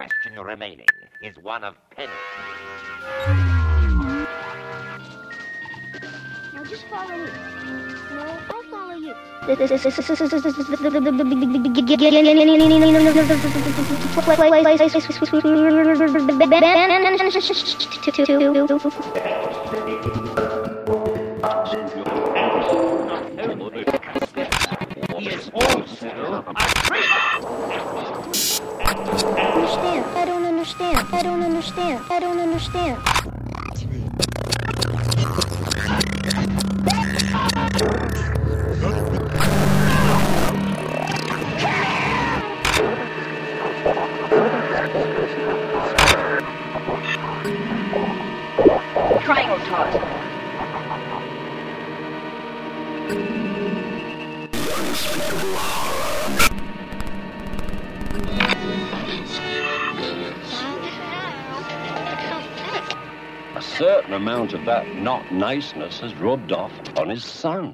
question remaining is one of penalty. Now just follow me. No, I'll follow you. He is also a traitor. I don't understand. I don't understand. I don't understand. Triangle toss. A certain amount of that not niceness has rubbed off on his son.